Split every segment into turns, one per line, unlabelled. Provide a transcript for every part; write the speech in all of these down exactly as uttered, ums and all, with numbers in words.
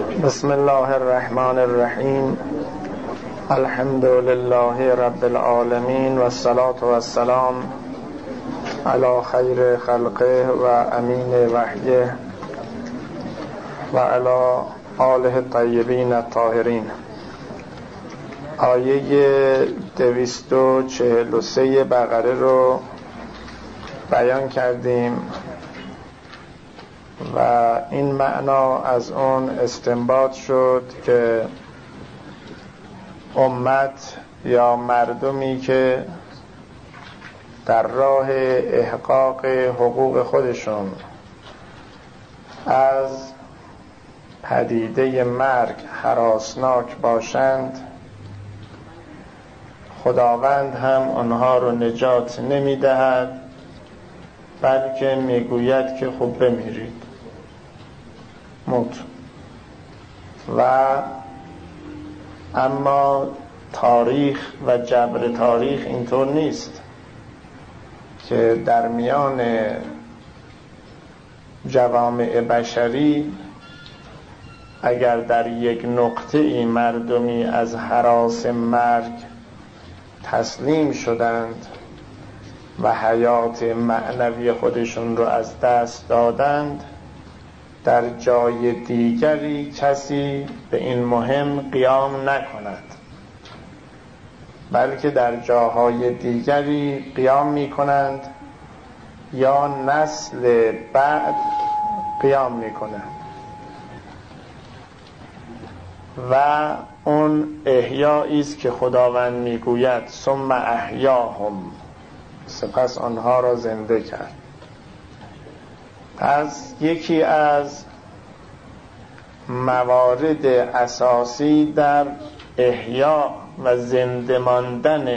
بسم الله الرحمن الرحیم. الحمد لله رب العالمین و الصلاة و السلام علی خیر خلقه و امین وحیه و علی آله الطیبین الطاهرین. آیه دویست و چهل و سه بقره رو بیان کردیم و این معنا از اون استنباط شد که امت یا مردمی که در راه احقاق حقوق خودشون از پدیده مرگ هراسناک باشند، خداوند هم آنها رو نجات نمی دهد، بلکه میگوید که خوب بمیرید، موت. و اما تاریخ و جبر تاریخ اینطور نیست که در میان جوامع بشری اگر در یک نقطه ای مردمی از هراس مرگ تسلیم شدند و حیات معنوی خودشون رو از دست دادند، در جای دیگری کسی به این مهم قیام نکند، بلکه در جاهای دیگری قیام می کنند یا نسل بعد قیام می کنند و اون احیایی است که خداوند می گوید ثم احیاهم، سپس آنها را زنده کرد. پس یکی از موارد اساسی در احیا و زنده ماندن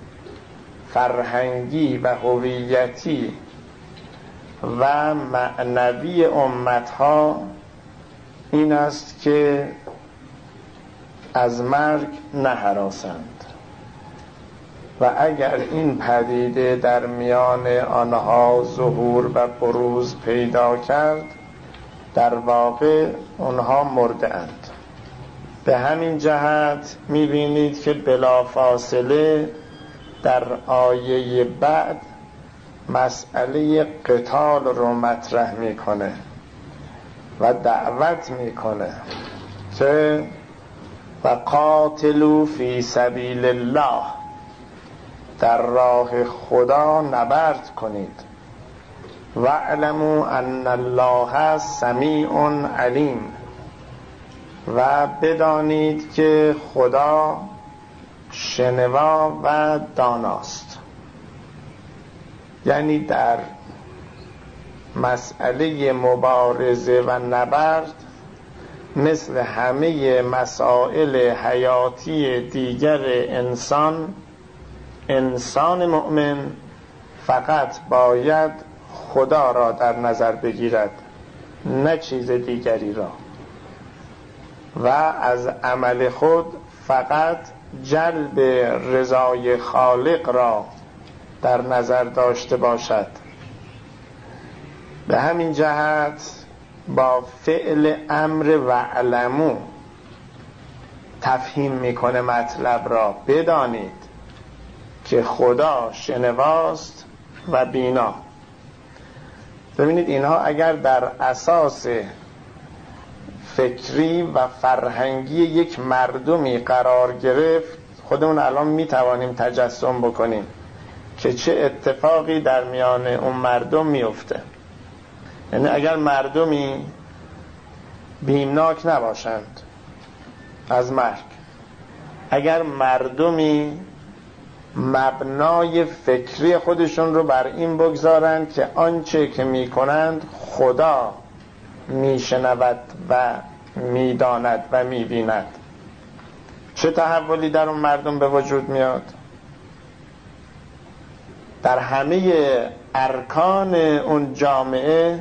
فرهنگی و هویتی و معنوی امتها این است که از مرگ نهراسند و اگر این پدیده در میان آنها ظهور و بروز پیدا کرد، در واقع آنها مرده اند. به همین جهت می‌بینید که بلافاصله در آیه بعد مسئله قتال رو مطرح میکنه و دعوت میکنه که و قاتلوا فی سبیل الله، در راه خدا نبرد کنید، و اعلموا ان الله سمیع علیم، و بدانید که خدا شنوا و داناست. یعنی در مسئله مبارزه و نبرد مثل همه مسائل حیاتی دیگر انسان، انسان مؤمن فقط باید خدا را در نظر بگیرد، نه چیز دیگری را، و از عمل خود فقط جلب رضای خالق را در نظر داشته باشد. به همین جهت با فعل امر و علمو تفهیم میکنه مطلب را، بدانید که خدا شنواست و بینا. ببینید اینها اگر در اساس فکری و فرهنگی یک مردمی قرار گرفت، خودمون الان میتوانیم تجسم بکنیم که چه اتفاقی در میان اون مردم میفته. یعنی اگر مردمی بیمناک نباشند از مرگ، اگر مردمی مبنای فکری خودشون رو بر این بگذارند که آنچه که میکنند خدا میشنود و میداند و میبیند، چه تحولی در اون مردم به وجود میاد؟ در همه ارکان اون جامعه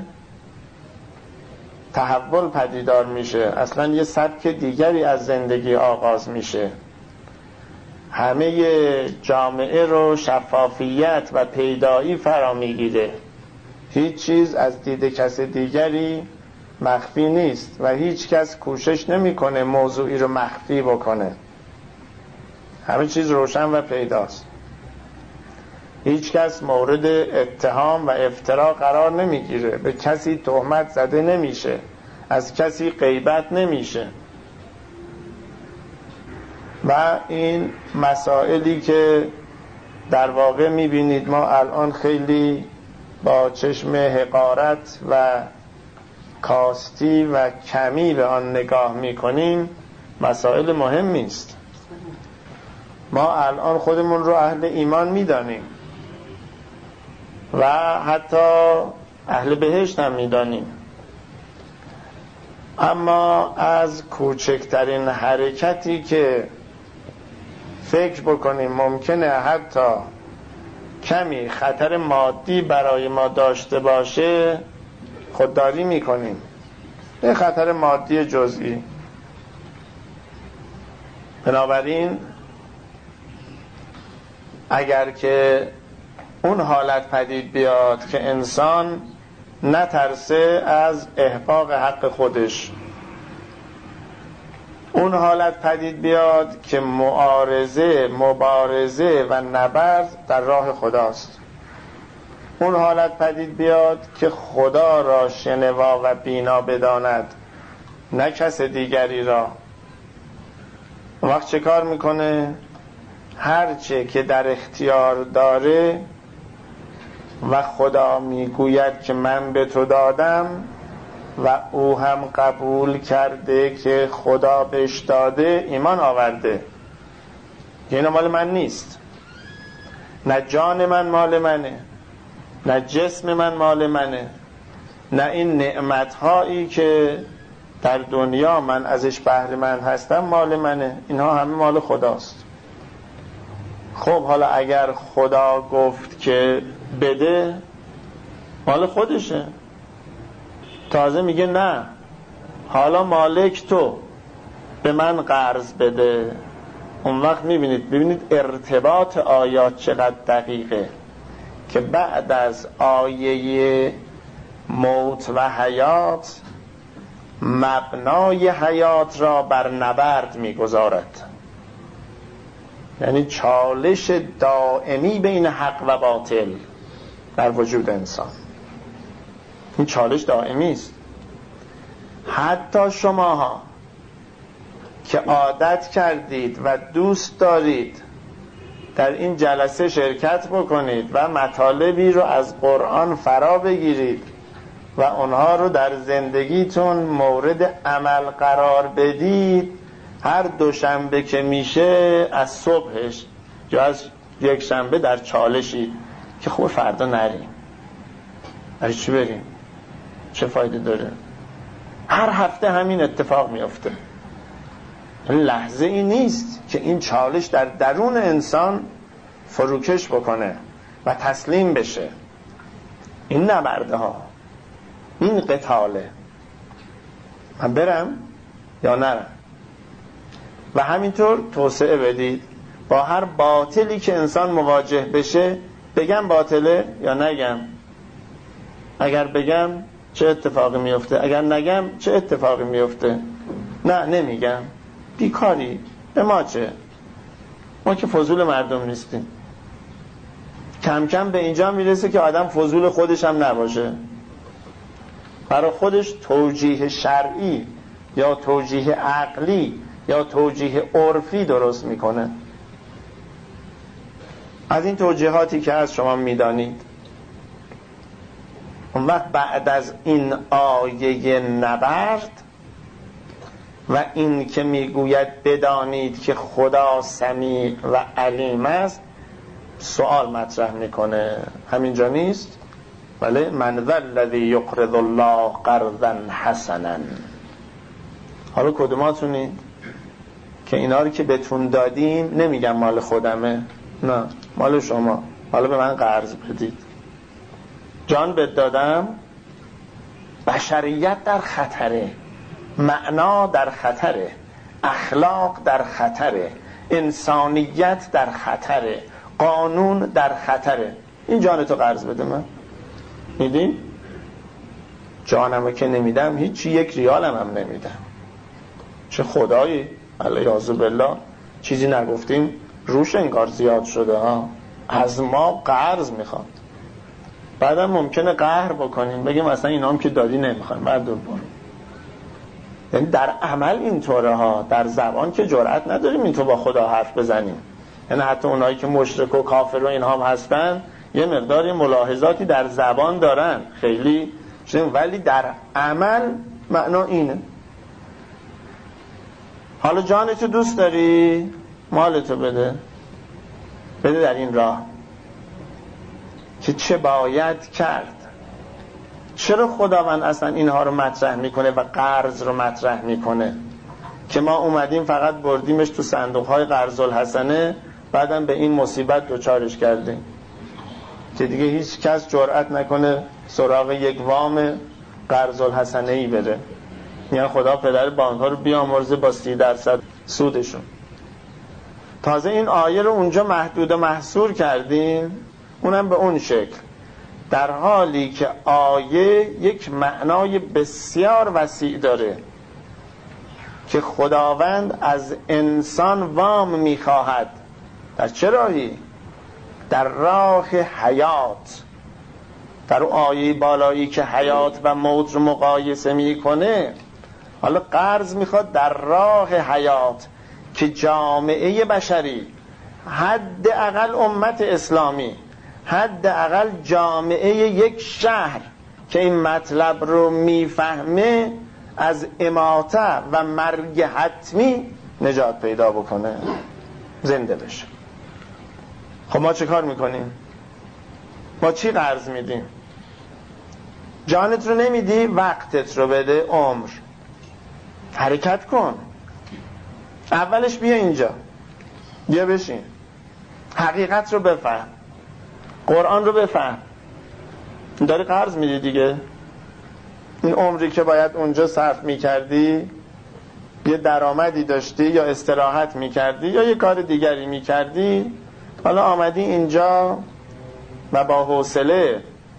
تحول پدیدار میشه، اصلا یه سبک دیگری از زندگی آغاز میشه. همه جامعه رو شفافیت و پیدایی فرا میگیره، هیچ چیز از دید کس دیگری مخفی نیست و هیچ کس کوشش نمیکنه موضوعی رو مخفی بکنه. همه چیز روشن و پیداست. هیچ کس مورد اتهام و افترا قرار نمیگیره، به کسی تهمت زده نمیشه، از کسی غیبت نمیشه. و این مسائلی که در واقع میبینید ما الان خیلی با چشم حقارت و کاستی و کمی به آن نگاه میکنیم، مسائل مهمی است. ما الان خودمون رو اهل ایمان میدانیم و حتی اهل بهشت هم میدانیم، اما از کوچکترین حرکتی که فکر بکنیم ممکنه حتی کمی خطر مادی برای ما داشته باشه خودداری میکنیم. یه خطر مادی جزئی. بنابراین اگر که اون حالت پدید بیاد که انسان نترسه از احقاق حق خودش، اون حالت پدید بیاد که معارضه، مبارزه و نبرد در راه خداست، اون حالت پدید بیاد که خدا را شنوا و بینا بداند نه کس دیگری را، اون وقت چه کار میکنه؟ هرچه که در اختیار داره و خدا میگوید که من به تو دادم و او هم قبول کرده که خدا بهش داده، ایمان آورده. این مال من نیست، نه جان من مال منه، نه جسم من مال منه، نه این نعمتهایی که در دنیا من ازش بهره مند هستم مال منه، اینها همه مال خداست. خب حالا اگر خدا گفت که بده، مال خودشه، تازه میگه نه حالا مالک تو به من قرض بده. اون وقت میبینید ببینید ارتباط آیات چقدر دقیقه که بعد از آیه موت و حیات مبنای حیات را بر نبرد میگذارد، یعنی چالش دائمی بین حق و باطل در وجود انسان. این چالش دائمی است. حتی شماها که عادت کردید و دوست دارید در این جلسه شرکت بکنید و مطالبی رو از قرآن فرا بگیرید و اونها رو در زندگیتون مورد عمل قرار بدید، هر دوشنبه که میشه از صبحش یا از یک شنبه در چالشید که خوب فردا نریم. برای چی بریم؟ چه فایده داره؟ هر هفته همین اتفاق میفته. لحظه ای نیست که این چالش در درون انسان فروکش بکنه و تسلیم بشه. این نبرده ها، این قتاله، من برم یا نرم. و همینطور توسعه بدید با هر باطلی که انسان مواجه بشه، بگم باطله یا نگم. اگر بگم چه اتفاقی میفته، اگر نگم چه اتفاقی میفته. نه نمیگم، بیکاری، به ما چه، ما که فضول مردم نیستیم. کم کم به اینجا میرسه که آدم فضول خودش هم نباشه، برای خودش توجیه شرعی یا توجیه عقلی یا توجیه عرفی درست میکنه. از این توجیهاتی که از شما میدانید، اون وقت بعد از این آیه نبرد و این که میگوید بدانید که خدا سمیع و علیم است، سوال مطرح میکنه. همینجا نیست؟ بله، من ذا الذی یقرض الله قرضا حسنا. حالا کدوماتونید که اینا رو که بهتون دادیم، نمیگم مال خودمه، نه مال شما، حالا به من قرض بدید. جان بهت دادم، بشریت در خطره، معنا در خطره، اخلاق در خطره، انسانیت در خطره، قانون در خطره. این جان تو قرض بده من، میدین؟ جانمو که نمیدم هیچی، یک ریالم هم نمیدم. چه خدایی، علیاذ بالله چیزی نگفتیم روش انگار زیاد شده ها، از ما قرض میخواد. بعدم ممکنه قهر بکنیم بگیم اصلا اینا هم که دادی نمیخوایم، بعد دور برو. یعنی در عمل اینطوره ها، در زبان که جرئت نداریم اینطور با خدا حرف بزنیم. یعنی حتی اونایی که مشرک و کافر و اینها هم هستن یه مقداری ملاحظاتی در زبان دارن خیلی، ولی در عمل معنا اینه. حالا جانتو دوست داری؟ مالتو بده، بده در این راه که چه باید کرد. چرا خداوند اصلا اینها رو مطرح میکنه و قرض رو مطرح میکنه که ما اومدیم فقط بردیمش تو صندوق های قرض الحسنه، بعدم به این مصیبت دوچارش کردیم که دیگه هیچ کس جرئت نکنه سراغ یک وام قرض الحسنه ای بره. یعنی خدا پدر بانک ها رو بیامرزه با سی درصد سودشون. تازه این آیه رو اونجا محدود و محصور کردیم، اونم به اون شکل، در حالی که آیه یک معنای بسیار وسیع داره که خداوند از انسان وام میخواهد. در چه راهی؟ در راه حیات. در اون آیه بالایی که حیات و موت رو مقایسه میکنه، حالا قرض میخواد در راه حیات که جامعه بشری، حد اقل امت اسلامی، حد اقل جامعه یک شهر که این مطلب رو میفهمه، از اماته و مرگ حتمی نجات پیدا بکنه، زنده بشه. خب ما چه کار میکنیم؟ ما چی قرض میدیم؟ جانت رو نمیدی؟ وقتت رو بده، عمر. حرکت کن. اولش بیا اینجا، بیا بشین، حقیقت رو بفهم، قرآن رو بفهم. داری قرض میدی دیگه. این عمری که باید اونجا صرف میکردی، یه درآمدی داشتی یا استراحت میکردی یا یه کار دیگری میکردی، حالا آمدی اینجا و با حوصله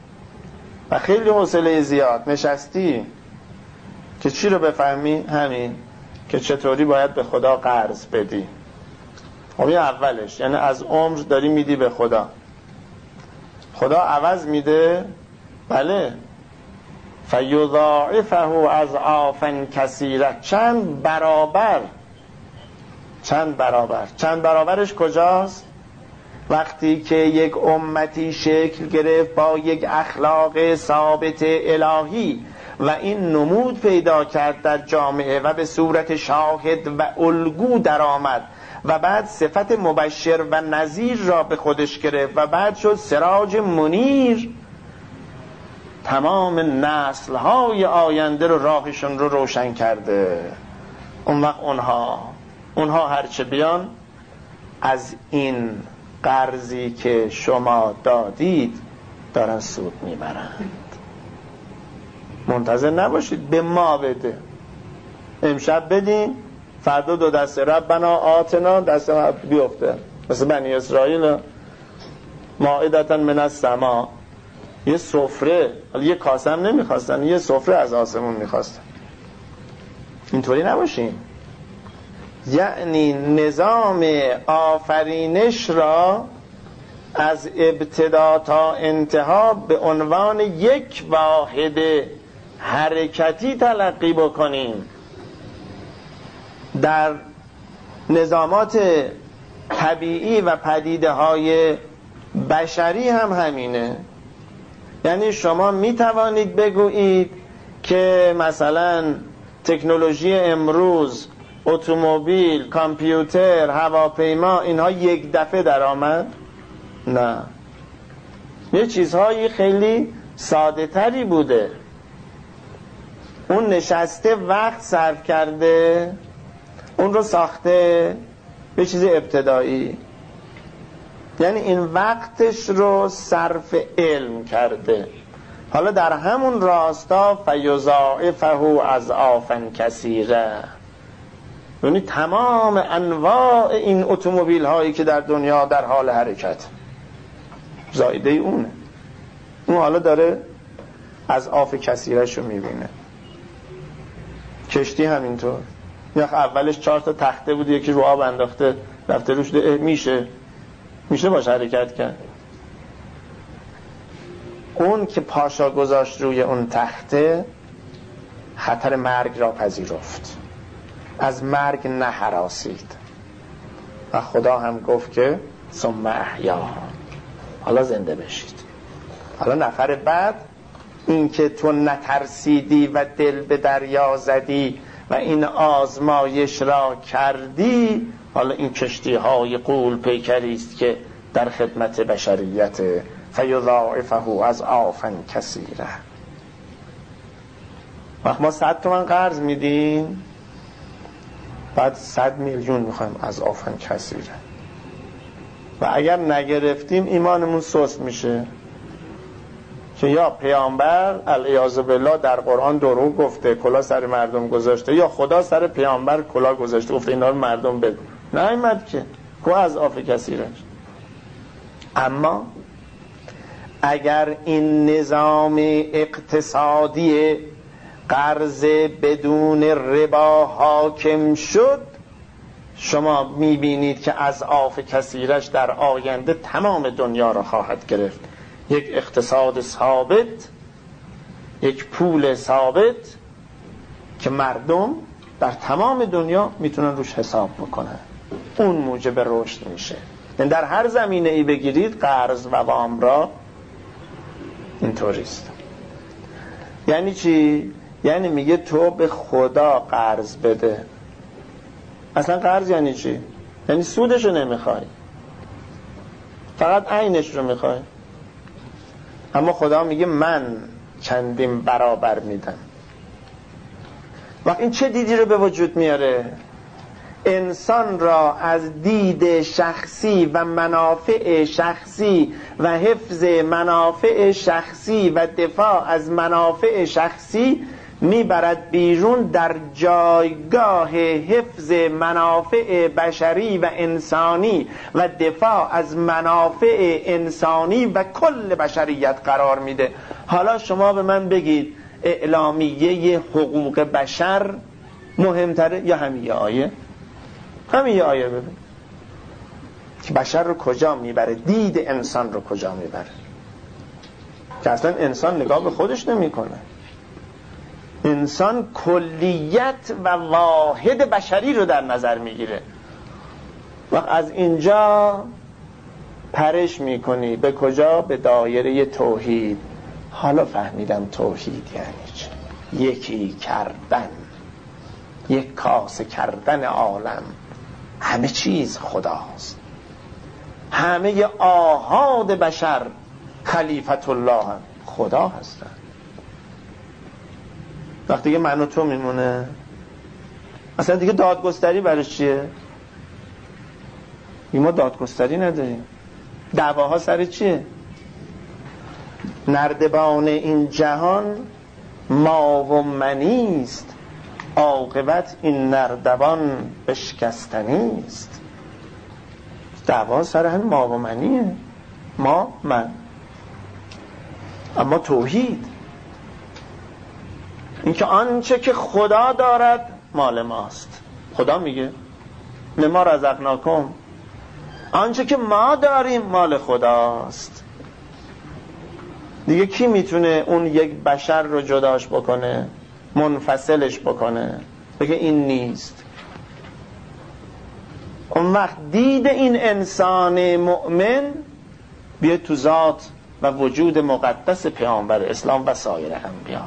و خیلی حوصله زیاد نشستی که چی رو بفهمی؟ همین که چطوری باید به خدا قرض بدی. خب این اولش، یعنی از عمر داری میدی به خدا. خدا عوض میده، بله، فیضاعفه اضعافا کثیره، چند برابر. چند برابر چند برابرش کجاست؟ وقتی که یک امتی شکل گرفت با یک اخلاق ثابت الهی و این نمود پیدا کرد در جامعه و به صورت شاهد و الگو در آمد و بعد صفت مبشر و نذیر را به خودش گرفت و بعد شد سراج منیر، تمام نسل‌های آینده رو راهشون رو روشن کرده. اون وقت اونها اونها هرچه بیان از این قرضی که شما دادید دارن سود میبرند. منتظر نباشید به ما بده، امشب بدین فردا دو دسته ربنا آتنا دست ما بیفته، مثل بنی اسرائیل مائدة من السما، یه سفره، یه کاسه هم نمیخواستن، یه سفره از آسمون میخواستن. اینطوری نباشین. یعنی نظام آفرینش را از ابتدا تا انتها به عنوان یک واحد حرکتی تلقی بکنیم. در نظامات طبیعی و پدیده های بشری هم همینه. یعنی شما می توانید بگویید که مثلا تکنولوژی امروز، اتومبیل، کامپیوتر، هواپیما، اینها یک دفعه در آمد؟ نه، یه چیزهایی خیلی ساده تری بوده. اون نشسته وقت صرف کرده، اون رو ساخته به چیز ابتدایی، یعنی این وقتش رو صرف علم کرده. حالا در همون راستا فیضاعفه اضعافا کثیره، یعنی تمام انواع این اتومبیل هایی که در دنیا در حال حرکت زایده اونه. اون حالا داره از آف کثیرش رو میبینه. کشتی همینطور، یخ اولش چهار تا تخته بود، یکی رو آب انداخته رفته روش، میشه میشه باش حرکت کرد. اون که پاشا گذاشت روی اون تخته خطر مرگ را پذیرفت، از مرگ نهراسید و خدا هم گفت که ثم احیا، حالا زنده بشید. حالا نفر بعد این که تو نترسیدی و دل به دریا زدی و این آزمایش را کردی، حالا این کشتی های غول پیکری است که در خدمت بشریت، فیضاعفه از آفن کثیره. وقت ما صد تومن قرض میدیم، بعد صد میلیون میخوایم از آفن کثیره، و اگر نگرفتیم ایمانمون سست میشه که یا پیامبر العیاذ بالله در قرآن دروغ گفته کلاه سر مردم گذاشته، یا خدا سر پیامبر کلاه گذاشته گفته اینا رو مردم بگو. نه ایمد که کو از آف کثیرش. اما اگر این نظام اقتصادی قرض بدون ربا حاکم شد، شما میبینید که از آف کثیرش در آینده تمام دنیا را خواهد گرفت. یک اقتصاد ثابت، یک پول ثابت که مردم در تمام دنیا میتونن روش حساب بکنن، اون موجب رشد میشه. یعنی در هر زمینه ای بگیرید قرض و وام را اینطوریست. یعنی چی؟ یعنی میگه تو به خدا قرض بده. اصلا قرض یعنی چی؟ یعنی سودشو نمیخوای، فقط عینش رو میخوای. اما خدا میگه من چندین برابر میدم. وقت این چه دیدی رو به وجود میاره؟ انسان را از دید شخصی و منافع شخصی و حفظ منافع شخصی و دفاع از منافع شخصی میبرد بیرون در جایگاه حفظ منافع بشری و انسانی و دفاع از منافع انسانی و کل بشریت قرار میده. حالا شما به من بگید اعلامیه حقوق بشر مهمتره یا همین آیه؟ همین آیه ببین که بشر رو کجا میبره، دید انسان رو کجا میبره، که اصلا انسان نگاه به خودش نمیکنه. انسان کلیت و واحد بشری رو در نظر میگیره. و از اینجا پرش میکنی به کجا؟ به دایره توحید. حالا فهمیدم توحید یعنی چه. یکی کردن، یک کاسه کردن عالم. همه چیز خداست، همه آحاد بشر خلیفت الله هم خدا هستن. وقتی که من و تو میمونه اصلا دیگه دادگستری برای چیه؟ ما دادگستری نداریم. دعواها سر چیه؟ نردبان این جهان ما و منیست، عاقبت این نردبان بشکستنیست. دعوا سر هم ما و منیه، ما من. اما توحید این که آنچه که خدا دارد مال ماست. خدا میگه مما رزقناکم، آنچه که ما داریم مال خداست. دیگه کی میتونه اون یک بشر رو جداش بکنه، منفصلش بکنه، بگه این نیست؟ اون وقت دید این انسان مؤمن بیاد تو ذات و وجود مقدس پیامبر اسلام و سایر انبیا.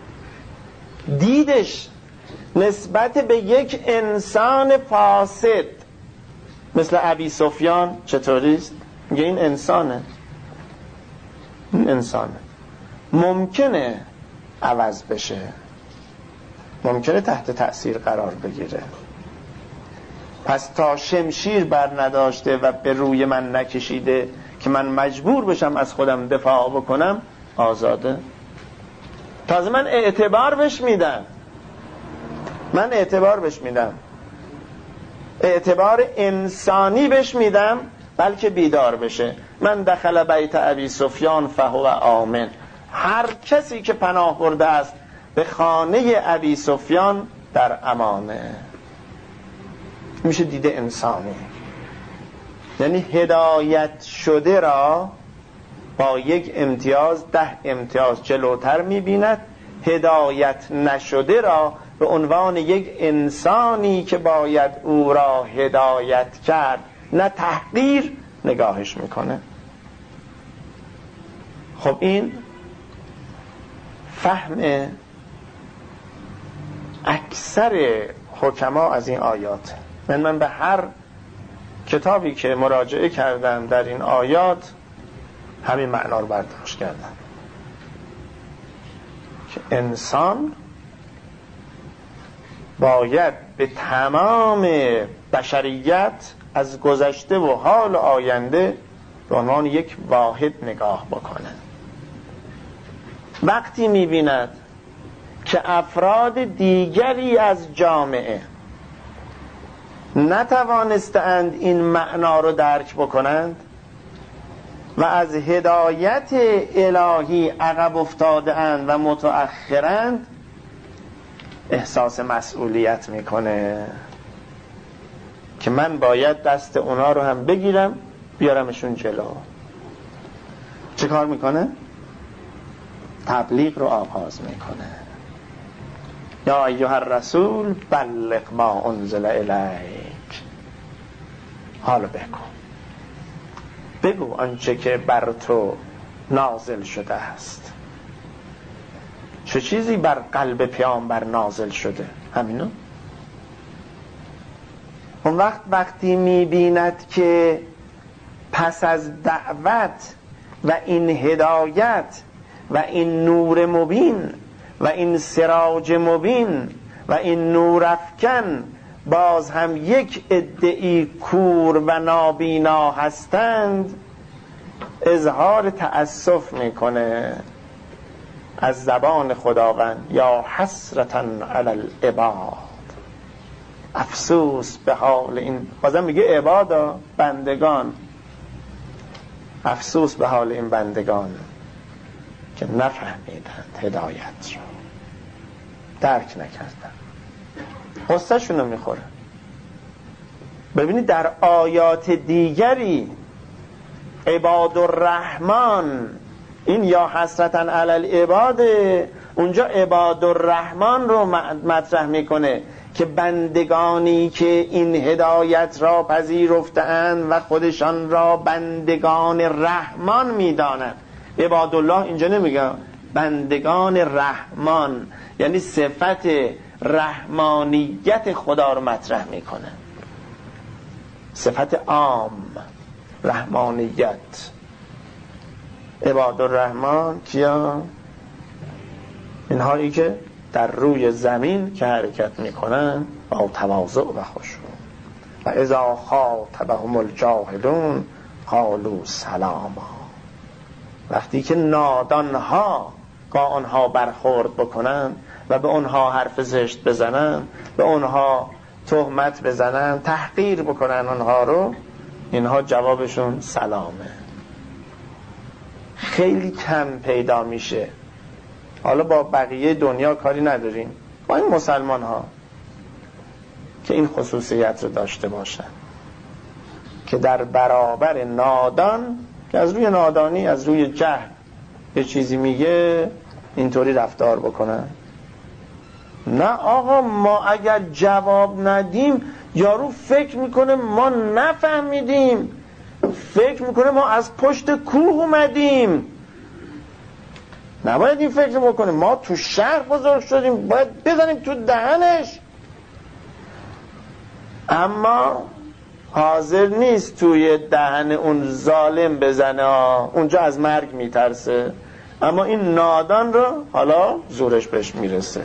دیدش نسبت به یک انسان فاسد مثل ابی سفیان چطوریست؟ میگه این انسانه، این انسانه، ممکنه عوض بشه، ممکنه تحت تأثیر قرار بگیره. پس تا شمشیر بر نداشته و به روی من نکشیده که من مجبور بشم از خودم دفاع بکنم، آزاده. تازه من اعتبار بهش میدم، من اعتبار بهش میدم، اعتبار انسانی بهش میدم، بلکه بیدار بشه. من دخل بیت ابی سفیان فهو آمن. هر کسی که پناه برده است به خانه ابی سفیان در امانه. میشه دیده انسانی، یعنی هدایت شده را با یک امتیاز ده امتیاز جلوتر میبیند، هدایت نشده را به عنوان یک انسانی که باید او را هدایت کرد نه تحقیر نگاهش میکنه. خب این فهم اکثر حکما از این آیات. من من به هر کتابی که مراجعه کردم در این آیات همین معنا رو برداشت کردم که انسان باید به تمام بشریت از گذشته و حال آینده به عنوان یک واحد نگاه بکنه. وقتی می‌بیند که افراد دیگری از جامعه نتوانستند این معنا رو درک بکنند و از هدایت الهی عقب افتاده اند و متأخرند، احساس مسئولیت میکنه که من باید دست اونا رو هم بگیرم بیارمشون جلو. چه کار میکنه؟ تبلیغ رو آغاز میکنه. یا ایها الرسول بلغ ما انزل الیک. حالا بگو بگو آنچه که بر تو نازل شده است. چه چیزی بر قلب پیامبر نازل شده؟ همینو. اون وقت وقتی میبیند که پس از دعوت و این هدایت و این نور مبین و این سراج مبین و این نور افکن باز هم یک عده‌ای کور و نابینا هستند، اظهار تأسف میکنه از زبان خداوند. یا حسرتاً علی العباد، افسوس به حال این، بازم میگه عبادا، بندگان، افسوس به حال این بندگان که نفهمیدند هدایت رو، درک نکردند، قصه شونو میخوره. ببینید در آیات دیگری عباد الرحمن، این یا حسرتاً علی العباد، اونجا عباد الرحمن رو مطرح میکنه که بندگانی که این هدایت را پذیرفتند و خودشان را بندگان رحمان میدانند. عباد الله اینجا نمیگه، بندگان رحمان، یعنی صفت رحمانیت خدا رو مطرح میکنه، صفت عام رحمانیت. عباد الرحمن کیا؟ اینهایی که در روی زمین که حرکت میکنن با تواضع و خشوع. و اذا خاطبهم الجاهلون قالوا سلاما، وقتی که نادانها با آنها برخورد بکنن و به آنها حرف زشت بزنن، به آنها تهمت بزنن، تحقیر بکنن آنها رو، اینها جوابشون سلامه. خیلی کم پیدا میشه. حالا با بقیه دنیا کاری نداریم، با این مسلمان ها که این خصوصیت رو داشته باشن که در برابر نادان که از روی نادانی، از روی جهل یه چیزی میگه، اینطوری رفتار بکنن. نه آقا، ما اگر جواب ندیم یارو فکر میکنه ما نفهمیدیم، فکر میکنه ما از پشت کوه اومدیم. نباید این فکر بکنه، ما تو شهر بزرگ شدیم، باید بزنیم تو دهنش. اما حاضر نیست توی دهن اون ظالم بزنه، اونجا از مرگ میترسه، اما این نادان رو حالا زورش بهش میرسه.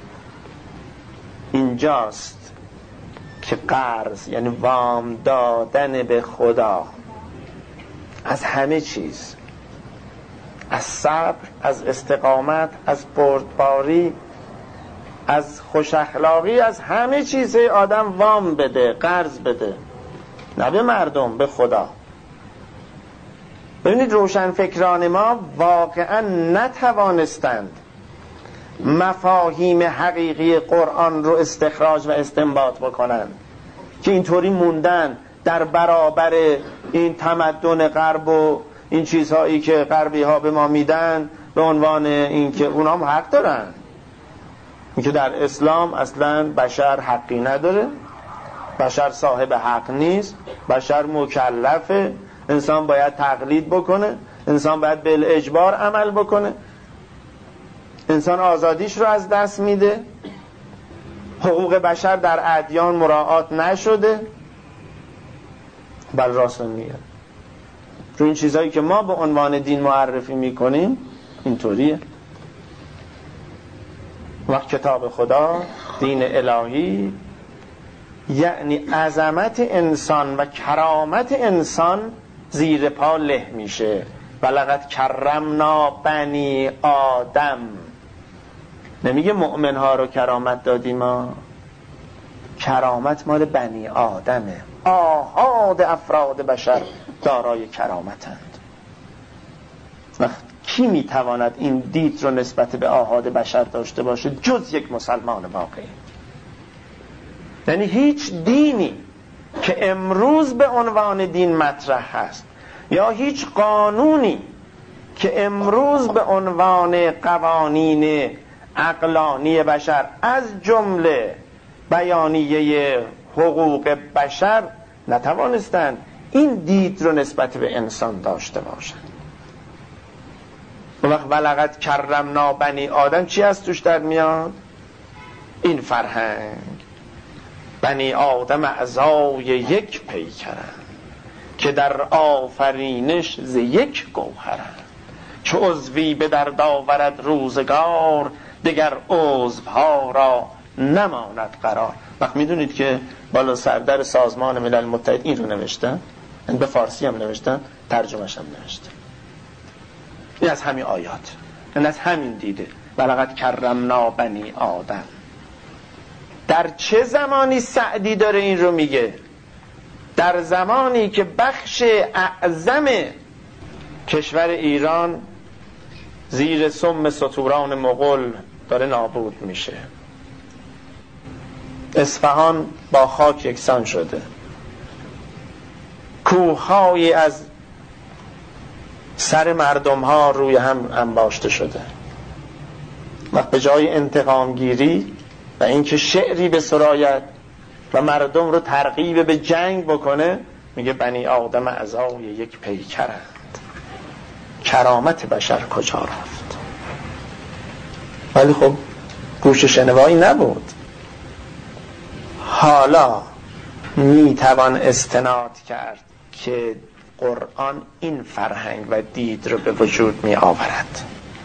اینجاست که قرض یعنی وام دادن به خدا از همه چیز، از صبر، از استقامت، از بردباری، از خوش اخلاقی، از همه چیز آدم وام بده، قرض بده، نه به مردم، به خدا. ببینید روشنفکران ما واقعا نتوانستند مفاهیم حقیقی قرآن رو استخراج و استنباط بکنن که اینطوری موندن در برابر این تمدن غرب و این چیزهایی که غربی ها به ما میدن، به عنوان این که اونا هم حق دارن، این که در اسلام اصلا بشر حقی نداره، بشر صاحب حق نیست، بشر مکلفه، انسان باید تقلید بکنه، انسان باید بالاجبار عمل بکنه، انسان آزادیش رو از دست میده، حقوق بشر در ادیان مراعات نشده. بل راست میگه رو این چیزهایی که ما به عنوان دین معرفی میکنیم اینطوریه. وقت کتاب خدا، دین الهی، یعنی عظمت انسان و کرامت انسان زیر پا له میشه. ولقد کرمنا بنی آدم، نمیگه مؤمن ها رو کرامت دادیم ما، کرامت مال بنی آدمه. آحاد افراد بشر دارای کرامتند. وقت کی میتواند این دید رو نسبت به آحاد بشر داشته باشه جز یک مسلمان واقعی؟ یعنی هیچ دینی که امروز به عنوان دین مطرح هست یا هیچ قانونی که امروز به عنوان قوانین عقلانی بشر از جمله بیانیه حقوق بشر نتوانستند این دید رو نسبت به انسان داشته باشند. وقت ولقد کرمنا بنی آدم چی از توش در میاد؟ این فرهنگ بنی آدم اعضای یک پیکرند که در آفرینش ز یک گوهرند. چو عضوی به درد آورد روزگار دگر عضوها را نماند قرار. وقت میدونید که بالا سردر سازمان ملل متحد این رو نوشتن، به فارسی هم نوشتن، ترجمهش هم نوشتن. این از همین آیات، این از همین دیده ولقد کرمنا بنی آدم. در چه زمانی سعدی داره این رو میگه؟ در زمانی که بخش اعظم کشور ایران زیر سم ستوران مغول داره نابود میشه. اصفهان با خاک یکسان شده، کوه‌هایی از سر مردم ها روی هم انباشته شده. وقت به جای انتقام گیری و اینکه شعری به سرایت و مردم رو ترغیب به جنگ بکنه، میگه بنی آدم اعضای یک پیکرند. کرامت بشر کجا رفت؟ ولی خب گوش شنوایی نبود. حالا میتوان استناد کرد که قرآن این فرهنگ و دید رو به وجود می آورد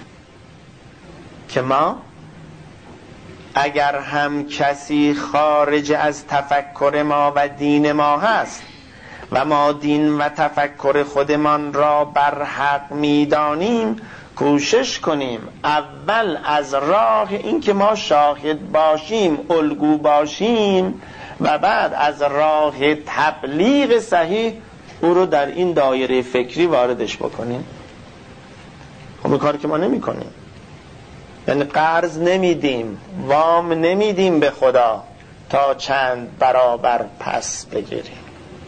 که ما اگر هم کسی خارج از تفکر ما و دین ما هست و ما دین و تفکر خودمان را بر حق می دانیم، کوشش کنیم اول از راه این که ما شاهد باشیم، الگو باشیم، و بعد از راه تبلیغ صحیح او رو در این دایره فکری واردش بکنیم. خب این کار که ما نمی کنیم. یعنی قرض نمیدیم، وام نمیدیم به خدا تا چند برابر پس بگیریم.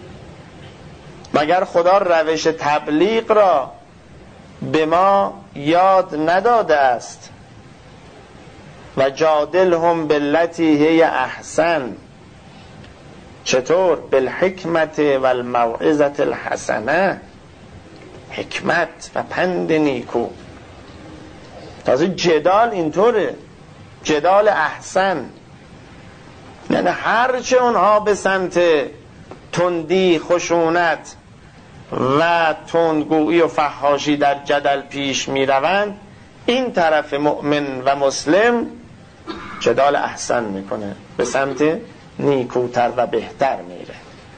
مگر خدا روش تبلیغ را به ما یاد نداده است؟ و جادلهم باللتی هی احسن. چطور؟ بالحکمت و الموعظة الحسنه. حکمت و پند نیکو. تازه جدال اینطوره، جدال احسن، یعنی هرچه اونها به سمت تندی، خشونت و تندگویی و فحاشی در جدل پیش می روند، این طرف مؤمن و مسلم جدال احسن میکنه، به سمت نیکوتر و بهتر میره.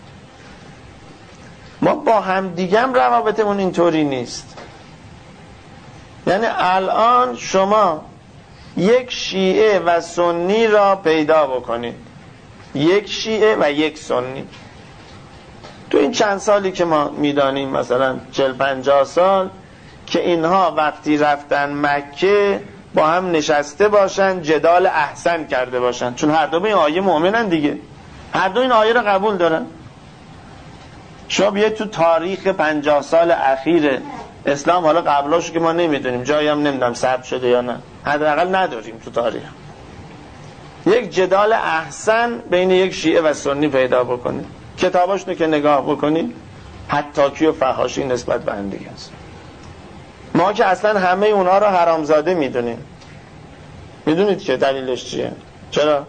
ما با هم دیگم روابطمون اینطوری نیست. یعنی الان شما یک شیعه و سنی را پیدا بکنید، یک شیعه و یک سنی تو این چند سالی که ما میدانیم، مثلا چهل پنجاه سال، که اینها وقتی رفتن مکه با هم نشسته باشن جدال احسن کرده باشن، چون هر دو به این آیه مؤمنن دیگه، هر دو این آیه رو قبول دارن. شما بیاید تو تاریخ پنجاه سال اخیر اسلام، حالا قبلاشو که ما نمیدونیم، جایی هم نمیدونم ثبت شده یا نه، حداقل نداریم تو تاریخ، یک جدال احسن بین یک شیعه و سنی پیدا بکنید، کتاباشونو که نگاه بکنید، حتاکی و فحاشی نسبت به هم دیگه است. ما که اصلا همه اونها رو حرامزاده میدونیم. میدونید که دلیلش چیه؟ چرا؟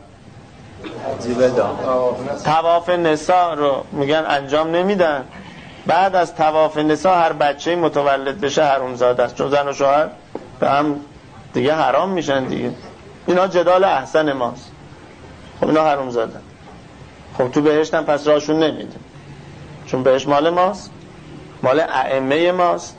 طواف نساء رو میگن انجام نمیدن، بعد از طواف نساء هر بچه متولد بشه حرامزاده است، چون زن و شوهر به هم دیگه حرام میشن دیگه. اینا جدال احسن ماست. خب اینا حرامزاده. خب تو بهشت هم پس راهشون نمیده، چون بهشت مال ماست، مال ائمه ماست.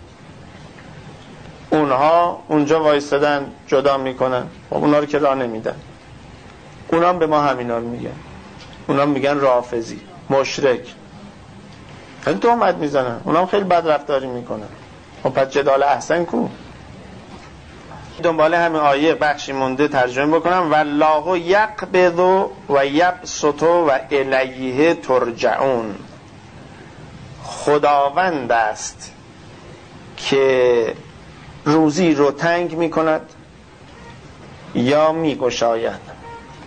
اونها اونجا وایستادن جدا میکنن، خب اونا رو که راه نمیدن. اونا هم به ما همینا رو میگن، اونا هم میگن رافضی، مشرک، خیلی تهمت میزنن، اونا هم خیلی بد رفتاری میکنن. خب پس جدال احسن کو؟ دنبال همین آیه بخشی مونده ترجمه بکنم. والله یقبض و یبسط و الیه ترجعون. خداوند است که روزی رو تنگ میکند یا میگشاید.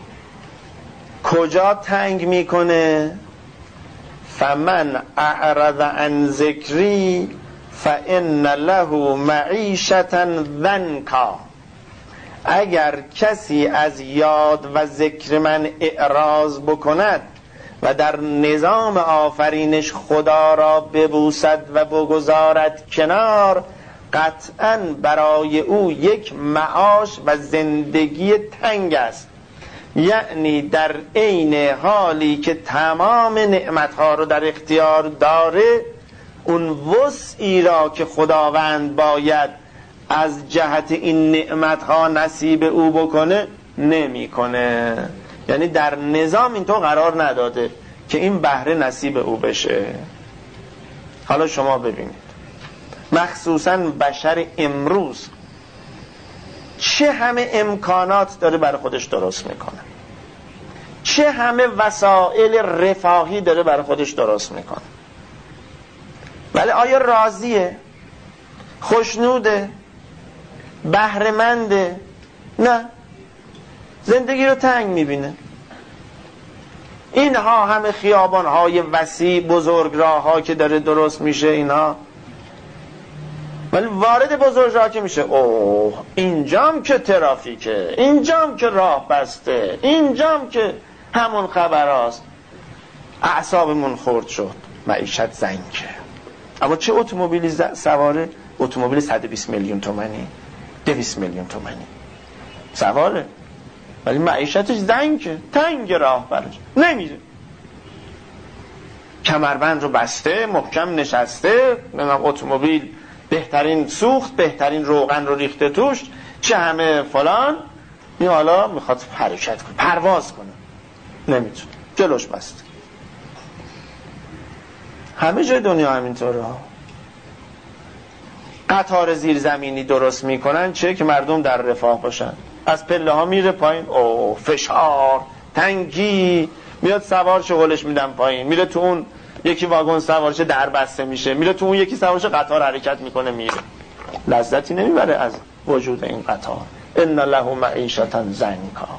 کجا تنگ میکنه؟ فمن اعرض عن ذکری فان له معیشة ضنکا. اگر کسی از یاد و ذکر من اعراض بکند و در نظام آفرینش خدا را ببوسد و بگذارد کنار، قطعاً برای او یک معاش و زندگی تنگ است. یعنی در عین حالی که تمام نعمتها رو در اختیار داره، اون وسعی را که خداوند باید از جهت این نعمتها نصیب او بکنه نمیکنه. یعنی در نظام اینطور قرار نداده که این بهره نصیب او بشه. حالا شما ببینید مخصوصاً بشر امروز چه همه امکانات داره برای خودش درست میکنه، چه همه وسایل رفاهی داره برای خودش درست میکنه، ولی آیا راضیه؟ خوشنوده؟ بهره‌منده؟ نه، زندگی رو تنگ میبینه. اینها همه خیابان‌های وسیع، بزرگ راه‌ها که داره درست میشه اینها، ولی وارد بزرگ راه که میشه اوه اینجام که ترافیکه، اینجام که راه بسته، اینجام که همون خبر هست، اعصابمون خورد شد، معیشت زنگه. اما چه اتومبیلی سواره؟ اتومبیل صد و بیست میلیون تومانی، دویست میلیون تومانی سواره، ولی معیشتش زنگه، تنگ راه براش نمیره. کمربند رو بسته، محکم نشسته، اتومبیل بهترین سوخت، بهترین روغن رو ریخته توش، چه همه فلان. این حالا میخواد حرکت کنه، پرواز کنه، نمیتونه، جلوش بسته. همه جای دنیا همینطوره ها. قطار زیرزمینی درست میکنن چه که مردم در رفاه باشن، از پله ها میره پایین، او فشار، تنگی، میاد سوار شه هولش میدن پایین، میره تو اون یکی واگن سوارشه در بسته میشه، میره تو اون یکی سوارشه قطار حرکت میکنه میره. لذتی نمیبره از وجود این قطار. ان له معیشة ضنکا.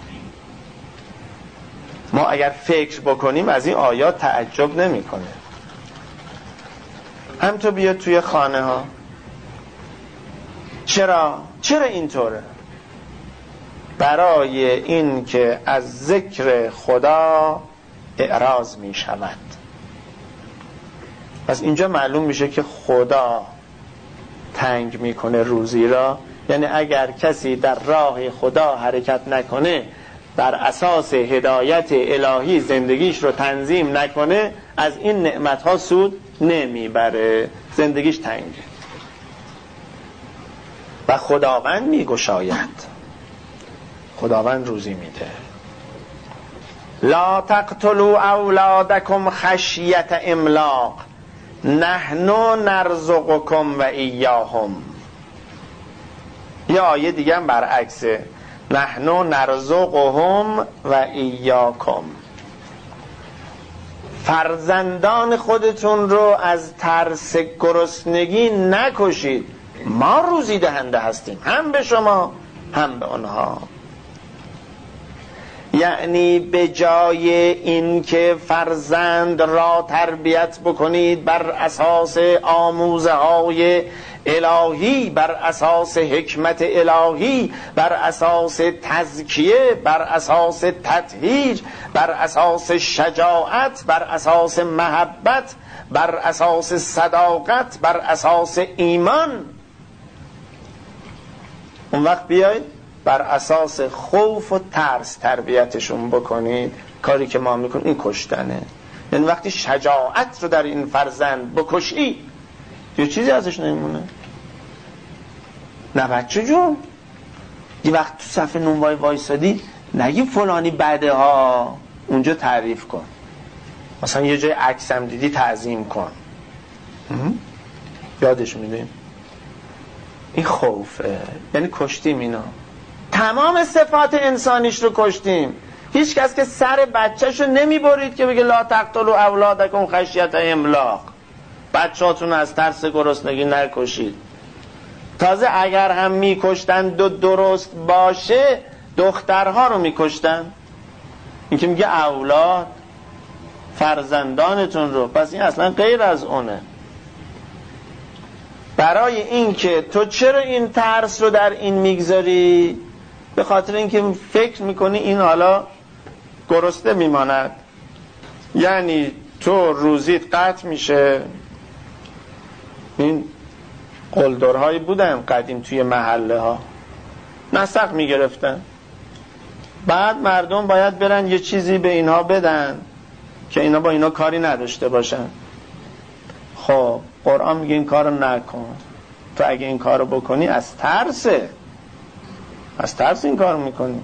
ما اگر فکر بکنیم از این آیات تعجب نمیکنه. هم تو بیاد توی خانه ها، چرا چرا اینطوره؟ برای این که از ذکر خدا اعراض می شود. پس اینجا معلوم میشه که خدا تنگ میکنه روزی را. یعنی اگر کسی در راه خدا حرکت نکنه، بر اساس هدایت الهی زندگیش رو تنظیم نکنه، از این نعمتها سود نمیبره، زندگیش تنگه. و خداوند میگشاید، خداوند روزی میده. لا تقتلوا اولادکم خشیة املاق. نحن نرزقکم و ایاهم. یا آیه دیگه هم برعکسه، نحن نرزقهم و ایاکم. فرزندان خودتون رو از ترس گرسنگی نکشید، ما روزی دهنده هستیم، هم به شما هم به آنها. یعنی به جای این که فرزند را تربیت بکنید بر اساس آموزه های الهی، بر اساس حکمت الهی، بر اساس تزکیه، بر اساس تطهیر، بر اساس شجاعت، بر اساس محبت، بر اساس صداقت، بر اساس ایمان، اون وقت بیایید بر اساس خوف و ترس تربیتشون بکنید. کاری که ما میکنیم این کشتنه. یعنی وقتی شجاعت رو در این فرزند بکشی یه چیزی ازش نمیمونه. نه بچه جون، یه وقت تو صفحه نونوای وایسادی نگی فلانی بده ها، اونجا تعریف کن. مثلا یه جای عکسم دیدی تعظیم کن، یادش میدیم. این خوفه، یعنی کشتیم اینا. تمام صفات انسانیش رو کشتیم. هیچ کس که سر بچه‌شو نمیبرید که بگه لا تقتلوا اولادکم خشیة املاق، بچه‌هاتون از ترس گرسنگی نکشید. تازه اگر هم میکشتن دو درست باشه دخترها رو میکشتن. این که میگه اولاد، فرزندانتون رو، پس این اصلا غیر از اونه. برای این که تو چرا این ترس رو در این میگذاری؟ به خاطر اینکه فکر میکنی این حالا گرسنه میماند، یعنی تو روزیت قطع میشه. این قلدرهایی بودن قدیم توی محله ها، نسق میگرفتن، بعد مردم باید برن یه چیزی به اینها بدن که اینا با اینا کاری نداشته باشن. خب قرآن میگه این کارو نکن. تو اگه این کارو بکنی از ترسه، از ترس این کارو میکنی،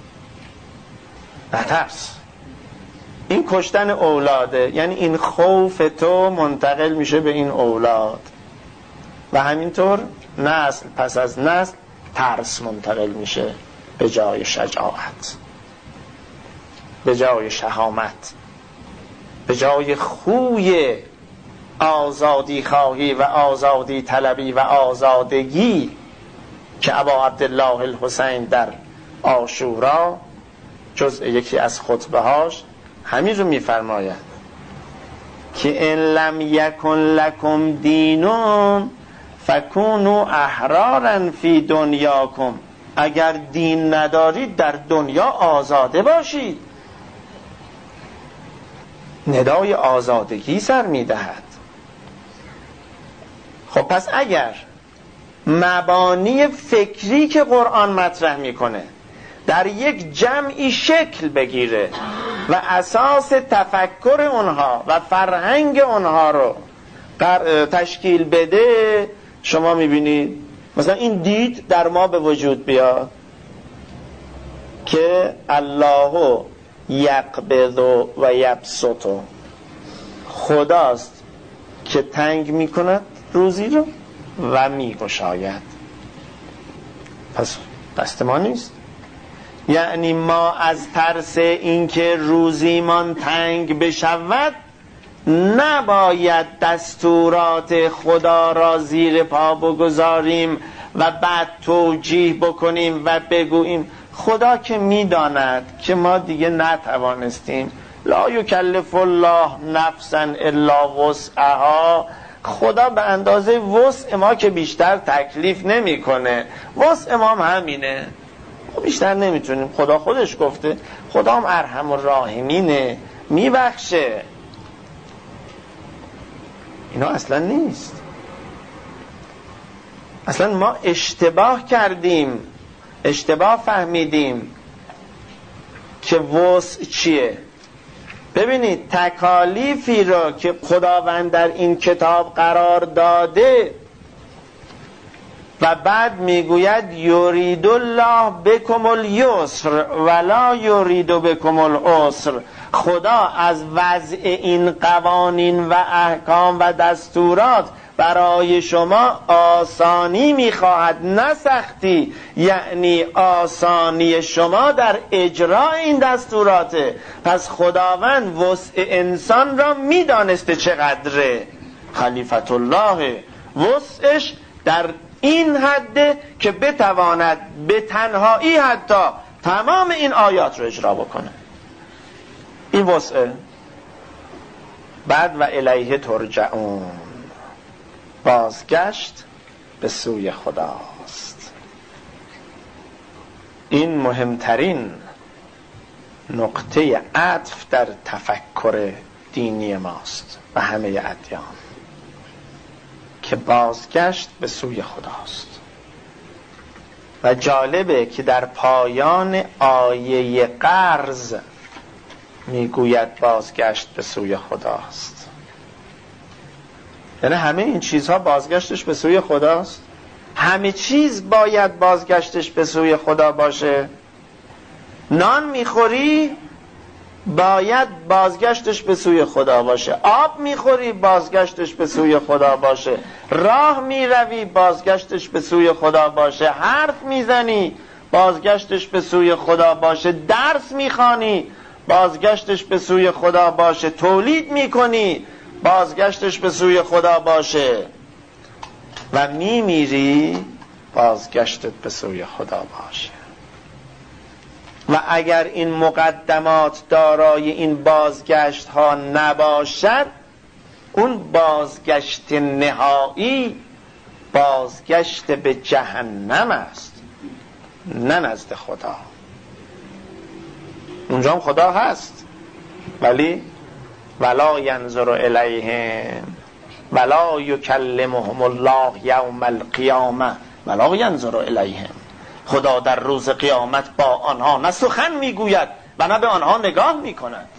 نه ترس. این کشتن اولاده، یعنی این خوف تو منتقل میشه به این اولاد و همینطور نسل پس از نسل ترس منتقل میشه به جای شجاعت، به جای شهامت، به جای خوی آزادی خواهی و آزادی طلبی و آزادگی که ابا عبدالله الحسین در عاشورا جزء یکی از خطبه هاش همین رو میفرماید که ان لم یکن لکم دینون فکونوا احرارا فی دنیاکم. اگر دین ندارید در دنیا آزاده باشید. ندای آزادگی سر میدهد. خب پس اگر مبانی فکری که قرآن مطرح میکنه در یک جمعی شکل بگیره و اساس تفکر اونها و فرهنگ اونها رو تشکیل بده، شما میبینید مثلا این دید در ما به وجود بیاد که الله یقبض و یبسط، خداست که تنگ میکند روزی رو و میگشاید. پس دست ما نیست. یعنی ما از ترس اینکه روزیمان تنگ بشود نباید دستورات خدا را زیر پا بگذاریم و بعد توجیه بکنیم و بگوییم خدا که میداند که ما دیگه نتوانستیم، لا یکلف الله نفسا الا وسعها. خدا به اندازه وسع ما که بیشتر تکلیف نمیکنه، وسع ما هم همینه، بیشتر نمیتونیم. خدا خودش گفته، خدا هم ارحم الراحمینه، میبخشه. اینا اصلا نیست. اصلا ما اشتباه کردیم، اشتباه فهمیدیم که وسع چیه. ببینید تکالیفی رو که خداوند در این کتاب قرار داده و بعد میگوید یرید الله بکم الیسر ولا یرید بکم العسر. خدا از وضع این قوانین و احکام و دستورات برای شما آسانی میخواهد نه سختی، یعنی آسانی شما در اجرای این دستوراته. پس خداوند وسع انسان را میدانسته چقدره. خلیفت الله وسعش در این حده که بتواند به تنهایی حتی تمام این آیات رو اجرا بکنه. این وسعه. بعد و الیه ترجعون، بازگشت به سوی خداست. این مهمترین نقطه عطف در تفکر دینی ماست و همه ادیان، که بازگشت به سوی خداست. و جالبه که در پایان آیه قرض میگوید بازگشت به سوی خداست. یعنی همه این چیزها بازگشتش به سوی خداست. همه چیز باید بازگشتش به سوی خدا باشه. نان میخوری باید بازگشتش به سوی خدا باشه. آب میخوری بازگشتش به سوی خدا باشه. راه میروی بازگشتش به سوی خدا باشه. حرف میزنی بازگشتش به سوی خدا باشه. درس میخوانی بازگشتش به سوی خدا باشه. تولید میکنی بازگشتش به سوی خدا باشه. و میمیری بازگشتت به سوی خدا باشه. و اگر این مقدمات دارای این بازگشت ها نباشد، اون بازگشت نهایی بازگشت به جهنم است، نه نزد خدا. اونجا هم خدا هست، ولی ولا ینظر الیهم ولا یکلمهم الله یوم القیامه ولا ینظر الیهم. خدا در روز قیامت با آنها نه سخن میگوید و نه به آنها نگاه میکند.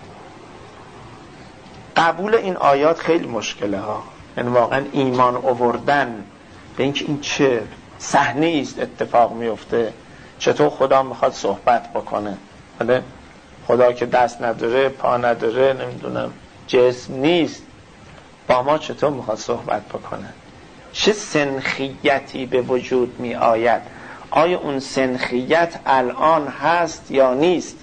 قبول این آیات خیلی مشکله ها. یعنی واقعا ایمان آوردن به اینکه این چه صحنه است اتفاق میفته، چطور خدا میخواد صحبت بکنه. ولی خدا که دست نداره، پا نداره، نمیدونم جسم نیست، با ما چطور میخواد صحبت بکنه؟ چه سنخیتی به وجود می آید؟ آیا اون سنخیت الان هست یا نیست؟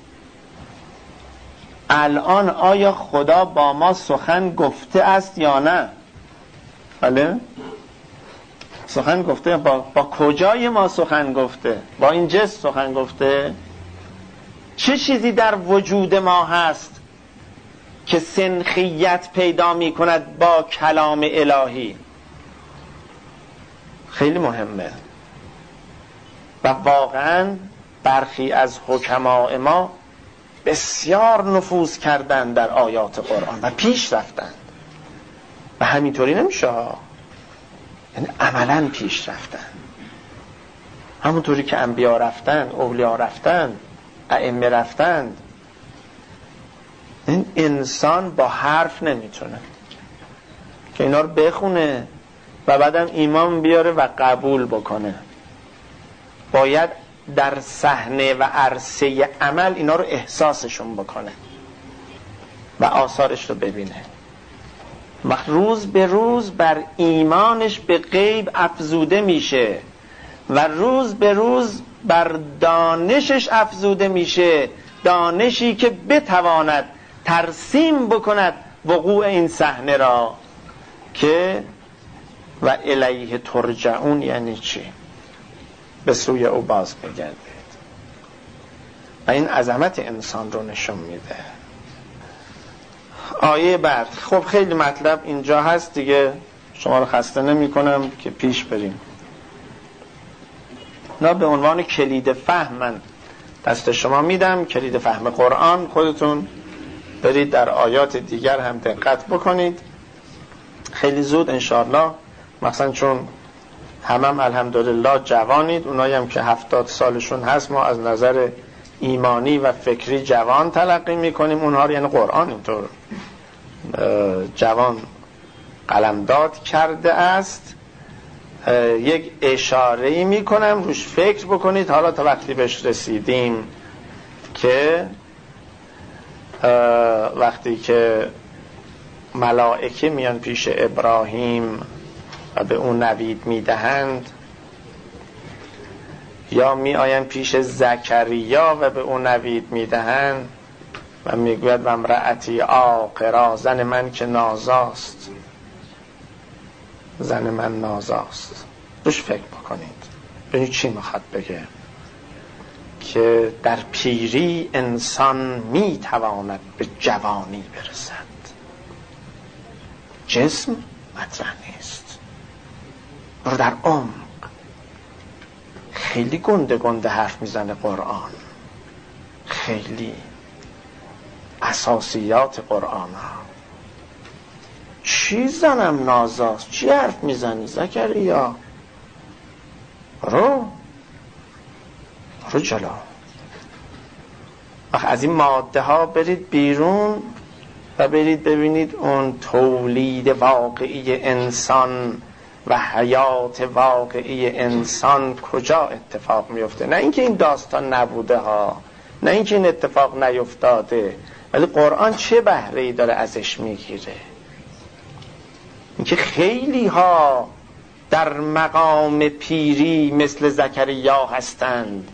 الان آیا خدا با ما سخن گفته است یا نه؟ بله؟ سخن گفته. با, با کجای ما سخن گفته؟ با این جسم سخن گفته؟ چه چیزی در وجود ما هست که سنخیت پیدا می کند با کلام الهی؟ خیلی مهمه. و واقعا برخی از حکماء ما بسیار نفوذ کردند در آیات قرآن و پیش رفتند. و همینطوری نمیشه ها، یعنی عملا پیش رفتند، همونطوری که انبیا رفتند، اولیا رفتند، ائمه رفتند. این انسان با حرف نمیتونه که اینا رو بخونه و بعدم ایمان بیاره و قبول بکنه. باید در صحنه و عرصه عمل اینا رو احساسشون بکنه و آثارش رو ببینه. وقت روز به روز بر ایمانش به غیب افزوده میشه و روز به روز بر دانشش افزوده میشه، دانشی که بتواند ترسیم بکند وقوع این صحنه را. که و الیه ترجعون یعنی چی؟ به سوی او باز بگردید. و این عظمت انسان رو نشون میده. آیه بعد. خب خیلی مطلب اینجا هست دیگه، شما رو خسته نمی کنم که پیش بریم. نه به عنوان کلید فهم من دست شما میدم، کلید فهم قرآن. خودتون برید در آیات دیگر هم دقت بکنید. خیلی زود انشاءالله، مثلا چون همم الحمدلله جوانید، اونایی هم که هفتاد سالشون هست ما از نظر ایمانی و فکری جوان تلقی میکنیم اونها رو، یعنی قرآن اینطور جوان قلمداد کرده است. یک اشاره‌ای میکنم روش فکر بکنید حالا تا وقتی بهش رسیدیم که وقتی که ملائکه میان پیش ابراهیم و به اون نوید میدهند یا می آیند پیش زکریا و به اون نوید میدهند و میگوید و امرأتی عاقرا، زن من که نازاست، زن من نازاست. روش فکر بکنید ببینید چی میخواد بگه، که در پیری انسان میتواند به جوانی برسد، جسم مطرح نیست. برو در عمق. خیلی گنده گنده حرف میزنه قرآن، خیلی اساسیات قرآن ها. چی زنم نازاست؟ چی حرف میزنی زکریا؟ رو رو جلو. وقت از این ماده ها برید بیرون و برید ببینید اون تولید واقعی انسان و حیات واقعی انسان کجا اتفاق میفته. نه اینکه این داستان نبوده ها، نه اینکه این اتفاق نیفتاده، ولی قرآن چه بهره‌ای داره ازش میگیره. اینکه خیلی ها در مقام پیری مثل زکریا هستند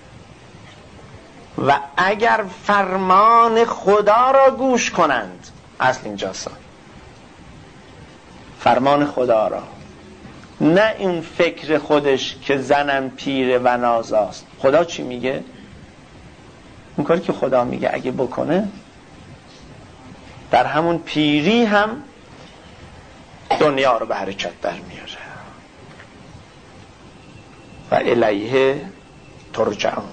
و اگر فرمان خدا را گوش کنند، اصل اینجاست، فرمان خدا را، نه این فکر خودش که زنم پیره و نازاست. خدا چی میگه؟ اون کاری که خدا میگه اگه بکنه در همون پیری هم دنیا رو به حرکت در میاره. و الیه ترجعون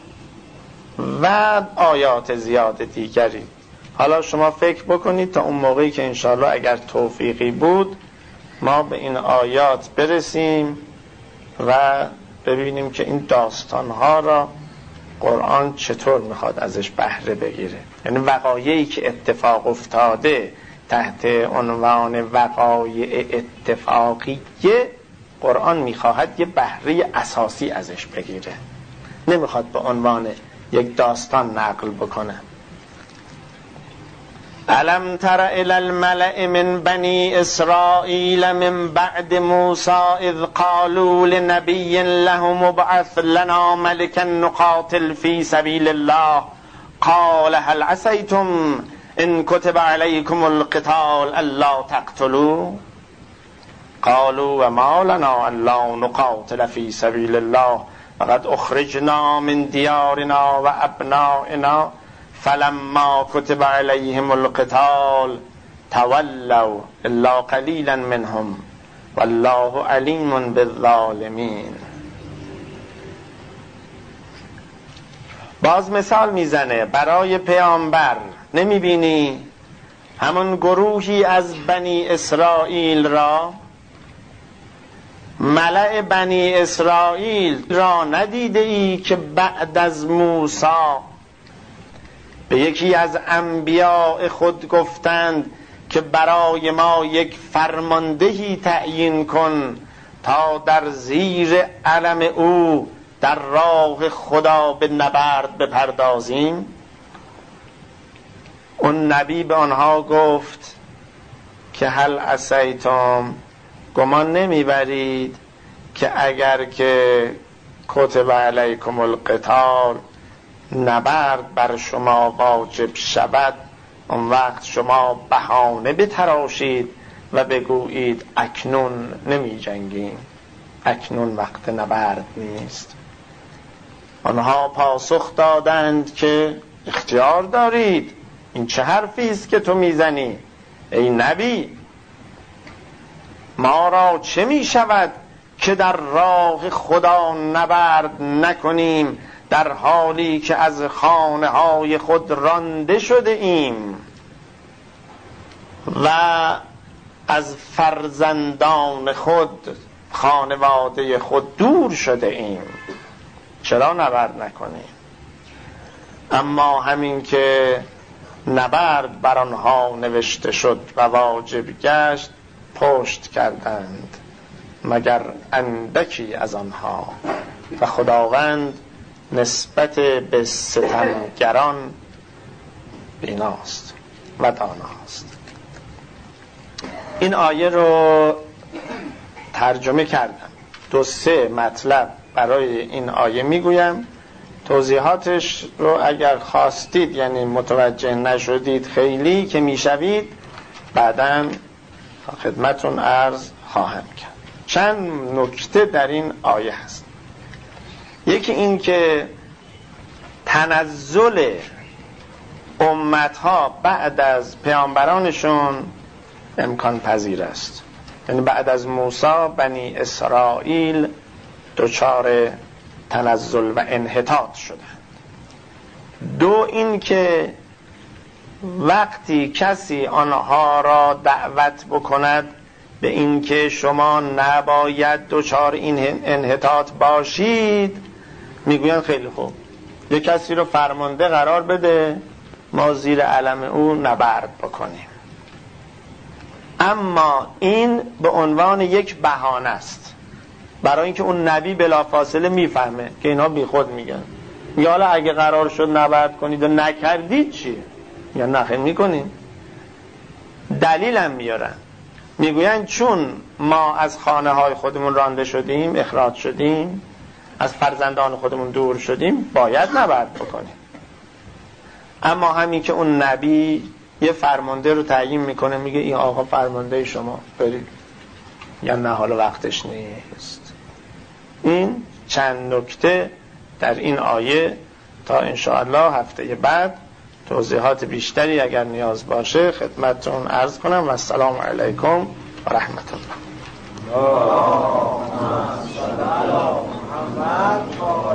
و آیات زیاد دیگری. حالا شما فکر بکنید تا اون موقعی که انشاءالله اگر توفیقی بود ما به این آیات برسیم و ببینیم که این داستانها را قرآن چطور میخواد ازش بهره بگیره. یعنی وقایعی که اتفاق افتاده تحت عنوان وقایع اتفاقیه، قرآن میخواهد یه بهره اساسی ازش بگیره، نمیخواد به عنوان یک داستان نقل بکنه. الم تر الی الملأ من بنی اسرائیل من بعد موسی اذ قالوا لنبی له مبعث لنا ملکا نقاتل فی سبیل الله قال هل عسیتم ان كتب علیکم القتال الا تقتلوا قالوا وما لنا الا نقاتل فی سبیل الله وقد اخرجنا من دیارنا و ابنائنا فلما كتب عليهم القتال تولوا الا قليلا منهم والله عليم بالظالمين. باز مثال میزنه برای پیامبر. نمیبینی همون گروهی از بنی اسرائیل را، ملأ بنی اسرائیل را ندیده ای که بعد از موسی به یکی از انبیاء خود گفتند که برای ما یک فرماندهی تعیین کن تا در زیر علم او در راه خدا به نبرد بپردازیم؟ اون نبی به آنها گفت که هل عسیتم، گمان نمیبرید که اگر که کتب علیکم القتال، نبرد بر شما واجب شود، اون وقت شما بهانه بتراشید و بگویید اکنون نمی جنگیم، اکنون وقت نبرد نیست. آنها پاسخ دادند که اختیار دارید، این چه حرفی است که تو میزنی ای نبی؟ ما را چه می شود که در راه خدا نبرد نکنیم در حالی که از خانه های خود رانده شده ایم و از فرزندان خود، خانواده خود دور شده ایم، چرا نبرد نکنیم؟ اما همین که نبرد بر آنها نوشته شد و واجب گشت، پشت کردند، مگر اندکی از آنها و خداوند نسبت به ستمگران بیناست و داناست. این آیه رو ترجمه کردم، دو سه مطلب برای این آیه میگویم، توضیحاتش رو اگر خواستید یعنی متوجه نشدید خیلی که میشوید بعداً خدمتون عرض خواهم کرد. چند نکته در این آیه هست. یکی این که تنزل امتها بعد از پیامبرانشون امکان پذیر است، یعنی بعد از موسی بنی اسرائیل دچار تنزل و انحطاط شدند. دو این که وقتی کسی آنها را دعوت بکند به این که شما نباید دچار این انحطاط باشید، میگوین خیلی خوب، یک کسی رو فرمانده قرار بده ما زیر علم او نبرد بکنیم. اما این به عنوان یک بهانه است برای اینکه اون نبی بلافاصله میفهمه که اینا بی خود میگن. یا حالا اگه قرار شد نبرد کنید و نکردید چیه؟ یا نخیر میکنیم. دلیلم میارن، میگوین چون ما از خانه های خودمون رانده شدیم، اخراج شدیم، از فرزندان خودمون دور شدیم، باید نبرد بکنیم. اما همین که اون نبی یه فرمانده رو تعیین میکنه، میگه این آقا فرمانده شما برید، یا نه حالا وقتش نیست. این چند نکته در این آیه تا انشاءالله هفته بعد توضیحات بیشتری اگر نیاز باشه خدمتتون عرض کنم. و السلام علیکم و رحمت الله.